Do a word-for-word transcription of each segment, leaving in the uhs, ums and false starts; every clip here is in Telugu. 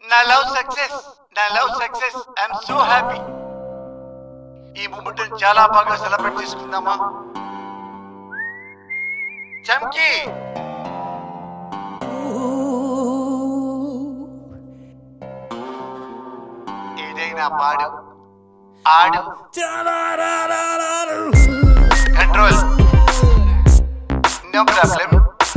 నా లవ్ సక్సెస్ నా love success I'm so happy. ఈ మూమెంట్ చాలా బాగా సెలబ్రేట్ చేసుకుందామా? చమ్కి ఏదైనా పాడు ఆడు కంట్రోల్ నో ప్రాబ్లం.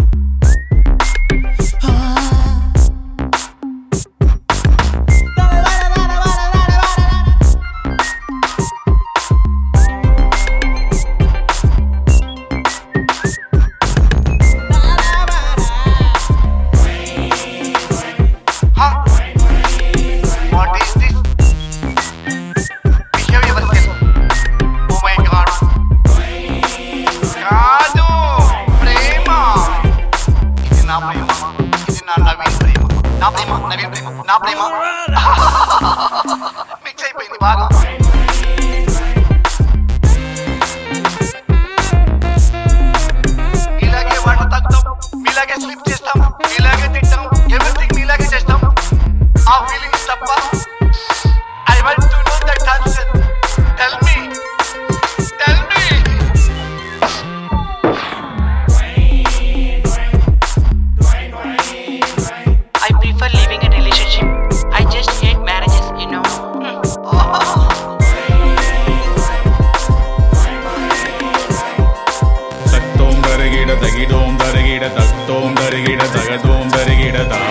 నా ప్రేమ నవీన్ ప్రేమ నా ప్రేమ మిక్స్ అయిపోయింది బాగా. ఇలాగే వాటర్ తాగుతాం, మీలాగే స్లిప్ చేస్తాం, మీలాగే తింటాం, ఎవ్రీథింగ్ మీలాగే చేస్తాం. ఆ ఫీలింగ్స్ తప్ప I want to know that answer. Tell me tell me. I prefer living a relationship. I just hate marriages, you know. Taktom darigida tagidom darigida taktom darigida tagadom darigida ta.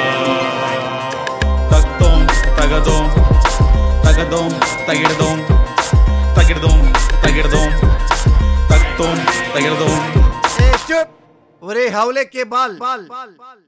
Taktom tagadom tagadom tagidom tagidom tagidom taktom tagidom. ए चुप! ओरे हावले के बाल